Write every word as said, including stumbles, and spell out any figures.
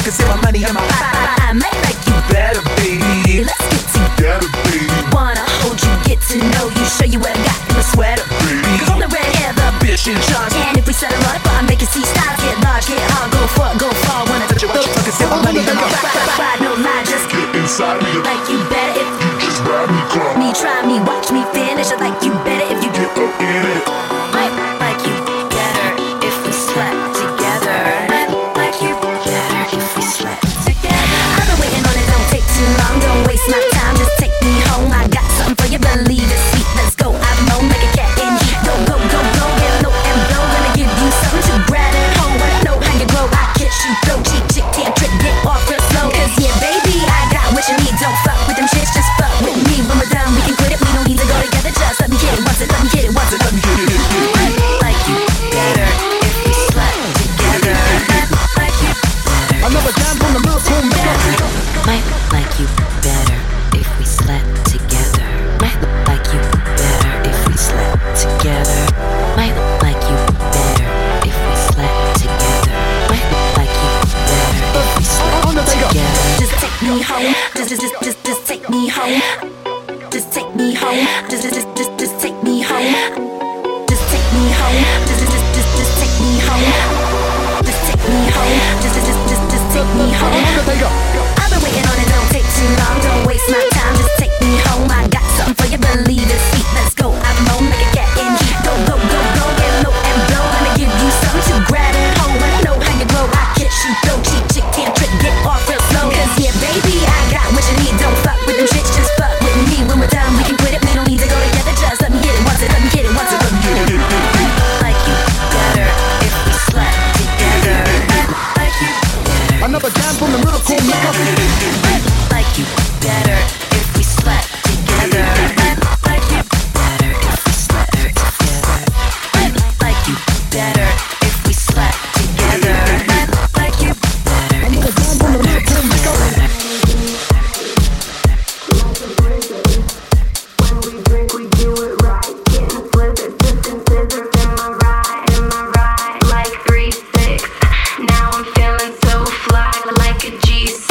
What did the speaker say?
can see my money in my pocket. I might like you better, baby. Let's get together, baby. Wanna hold you, get to know you, show you what I got in my sweater, baby. Cause I'm the red hair, the bitch in charge. And if we settle up, I make it see style, get large, get hard, go far, go far. Wanna touch you, watch you, fucking see my money in my pocket. No lie, just get inside me. Like you better if you just ride me, call me, try me, watch me finish. I like you better if you get up in it. Like, like you better if we slept together. Like you better if we slept together. I've been waiting on it, don't take too long, don't waste my time, just take me home. I got something for you, believe it, sweet. Let's go, I'm known like a cat in heat. Go, go, go, go, get low and blow. Gonna give you something to grab at home. Wanna know how you grow? I kiss you, go cheap, chick, tan, trick, get off real slow. Cause yeah, baby, I got what you need. Don't fuck with them shits, just fuck with me. When we're done, we can quit it. We don't need to go together. Just let me hit it once, it, let me hit it once, it, let me hit it. Like you better if we slept together. Like you better. Another jam from the Liverpool Mega. Might like you better if we slept together. Might like you better if we slept together. Might like you better if we slept together. Might like you better if we slept together. Just take me home. Just, just, just, just, just take me home. Just take me home. Just, just, just, just, just take me home. Just take me home. Just, just, just, just, just take me home. Just take me home. Just, just, just, just, just take me home. I've been waiting on it, don't take too long, don't waste my time, just take me home. I got something for you, believe it, sweet. Let's go, I'm known like a cat in heat. Go, go, go, go, get low and blow. Gonna give you something to grab at home. Wanna know how you grow? I kiss you, go cheap, chick, tan, trick, get off real slow. Cause yeah, baby, I got what you need. Don't fuck with them shits, just fuck with me. When we're done, we can quit it. We don't need to go together. Just let me hit it once, it, let me hit it once, it, let me hit it. Like you better if we slept together. Like you better. Another jam from the Liverpool Mega. Like you better if we slept together. Like you better if we slept together. Like you better if we slept together. Like you better if we slept together.